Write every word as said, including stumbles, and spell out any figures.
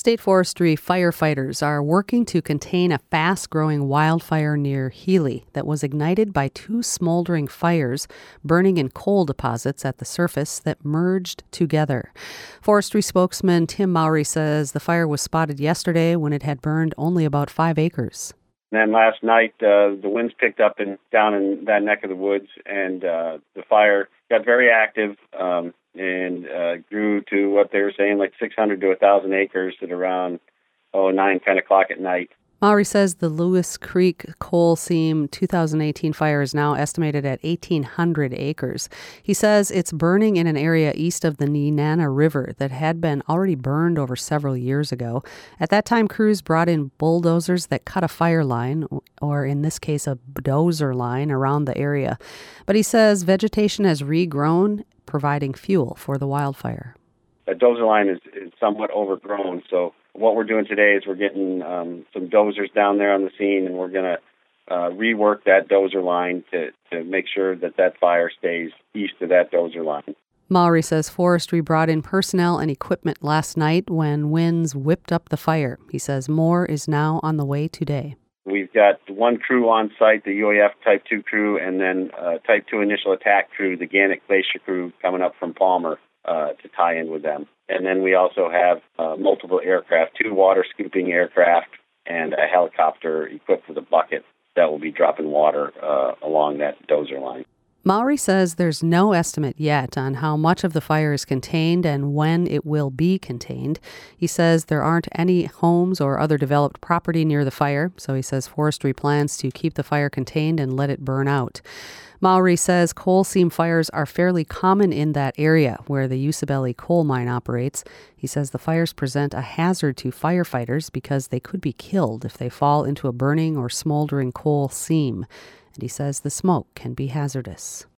State forestry firefighters are working to contain a fast-growing wildfire near Healy that was ignited by two smoldering fires burning in coal deposits at the surface that merged together. Forestry spokesman Tim Mowry says the fire was spotted yesterday when it had burned only about five acres. Then last night, uh, the winds picked up in, down in that neck of the woods, and uh, the fire got very active um, and uh, grew to what they were saying, like six hundred to one thousand acres at around oh, nine, ten o'clock at night. Mowry says the Lewis Creek coal seam two thousand eighteen fire is now estimated at eighteen hundred acres. He says it's burning in an area east of the Nenana River that had been already burned over several years ago. At that time, crews brought in bulldozers that cut a fire line, or in this case, a dozer line around the area. But he says vegetation has regrown, providing fuel for the wildfire. The dozer line is, is somewhat overgrown, so what we're doing today is we're getting um, some dozers down there on the scene, and we're going to uh, rework that dozer line to, to make sure that that fire stays east of that dozer line. Mowry says forestry brought in personnel and equipment last night when winds whipped up the fire. He says more is now on the way today. We've got one crew on site, the U A F Type two crew, and then uh, Type two Initial Attack crew, the Gannett Glacier crew, coming up from Palmer uh, to tie in with them. And then we also have uh, multiple aircraft, two water scooping aircraft and a helicopter equipped with a bucket that will be dropping water uh, along that dozer line. Mowry says there's no estimate yet on how much of the fire is contained and when it will be contained. He says there aren't any homes or other developed property near the fire, so he says forestry plans to keep the fire contained and let it burn out. Mowry says coal seam fires are fairly common in that area where the Usabelli coal mine operates. He says the fires present a hazard to firefighters because they could be killed if they fall into a burning or smoldering coal seam. And he says the smoke can be hazardous.